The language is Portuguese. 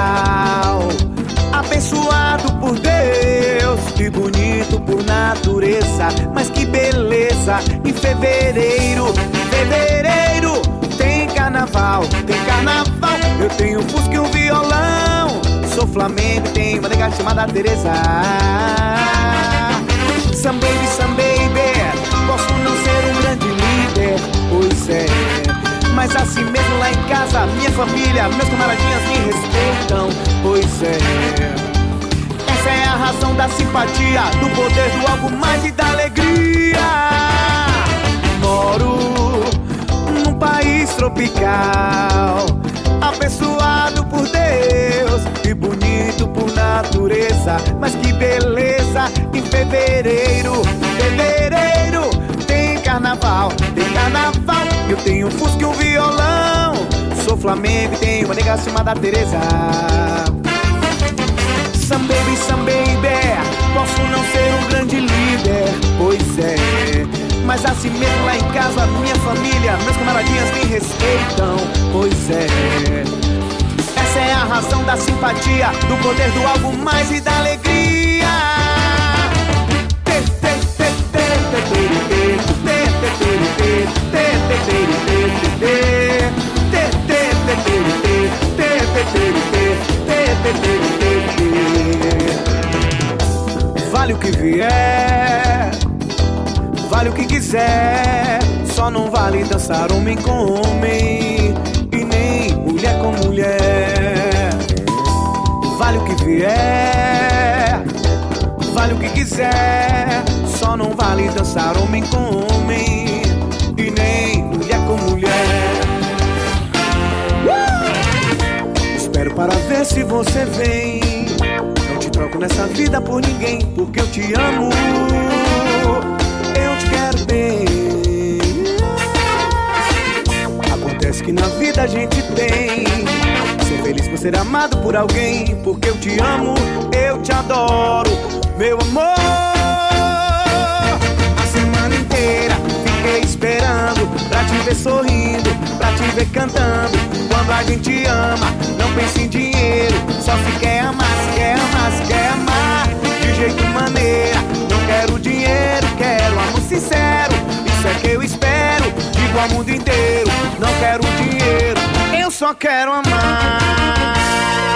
tropical, abençoado por Deus, que bonito por natureza, mas que beleza. Em fevereiro tem carnaval, eu tenho um fusca e um violão, sou Flamengo e tenho uma nega chamada Teresa. Some baby, posso não ser um grande líder, pois é, mas assim mesmo lá em casa, minha família, meus camaradinhas me respeitam, pois é. Essa é a razão da simpatia, do poder do algo mais e da alegria. Moro num país tropical, abençoado por Deus, e bonito por natureza, mas que beleza. Em fevereiro tem carnaval, eu tenho um fusca e um violão, sou Flamengo e tenho uma nega chamada Teresa. Some baby, posso não ser um grande líder, pois é, mas assim mesmo lá em casa, minha família, meus camaradinhas me respeitam, pois é. Essa é a razão da simpatia, do poder do algo mais e da alegria. Vale o que vier, vale o que quiser, só não vale dançar homem com homem e nem mulher com mulher. Vale o que vier, vale o que quiser, só não vale dançar homem com homem e nem mulher com mulher. Espero para ver se você vem, não te troco nessa vida por ninguém, porque eu te amo, eu te quero bem. Acontece que na vida a gente tem ser feliz por ser amado por alguém, porque eu te amo, eu te adoro, meu amor. A semana inteira fiquei esperando pra te ver sorrindo, pra te ver cantando. Quando a gente ama, não pensa em dinheiro, só se quer amar, se quer amar, se quer amar de jeito maneira. Não quero dinheiro, quero amor sincero, isso é que eu espero, digo ao mundo inteiro. Não quero dinheiro, eu só quero amar.